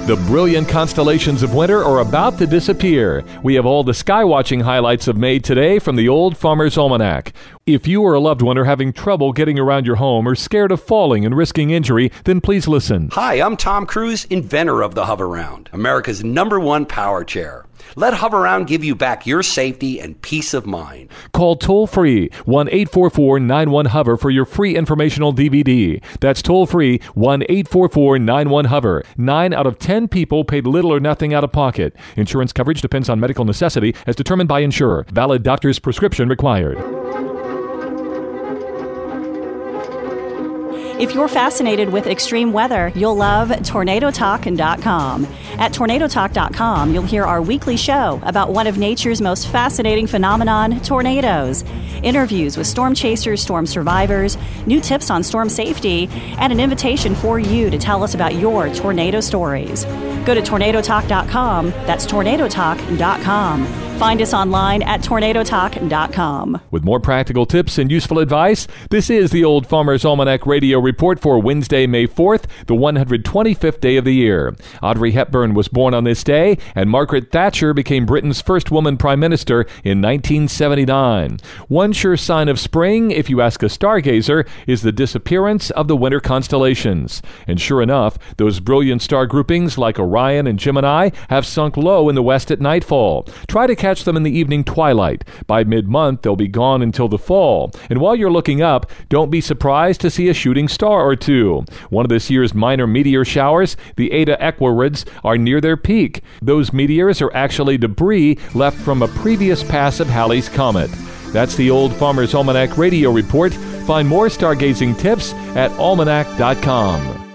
The brilliant constellations of winter are about to disappear. We have all the sky-watching highlights of May today from the Old Farmer's Almanac. If you or a loved one are having trouble getting around your home or scared of falling and risking injury, then please listen. Hi, I'm Tom Cruise, inventor of the Hoveround, America's #1 power chair. Let Hoveround give you back your safety and peace of mind. Call toll-free 1-844-91-HOVER for your free informational DVD. That's toll-free 1-844-91-HOVER. 9 out of 10 people paid little or nothing out of pocket. Insurance coverage depends on medical necessity as determined by insurer. Valid doctor's prescription required. If you're fascinated with extreme weather, you'll love TornadoTalk.com. At TornadoTalk.com, you'll hear our weekly show about one of nature's most fascinating phenomenon, tornadoes. Interviews with storm chasers, storm survivors, new tips on storm safety, and an invitation for you to tell us about your tornado stories. Go to TornadoTalk.com. That's TornadoTalk.com. Find us online at TornadoTalk.com. With more practical tips and useful advice, this is the Old Farmer's Almanac Radio Report for Wednesday, May 4th, the 125th day of the year. Audrey Hepburn was born on this day, and Margaret Thatcher became Britain's first woman prime minister in 1979. One sure sign of spring, if you ask a stargazer, is the disappearance of the winter constellations. And sure enough, those brilliant star groupings like Orion and Gemini have sunk low in the west at nightfall. Try to catch them in the evening twilight. By mid-month, they'll be gone until the fall. And while you're looking up, don't be surprised to see a shooting star or two. One of this year's minor meteor showers, the Eta Aquarids, are near their peak. Those meteors are actually debris left from a previous pass of Halley's Comet. That's the Old Farmer's Almanac Radio Report. Find more stargazing tips at almanac.com.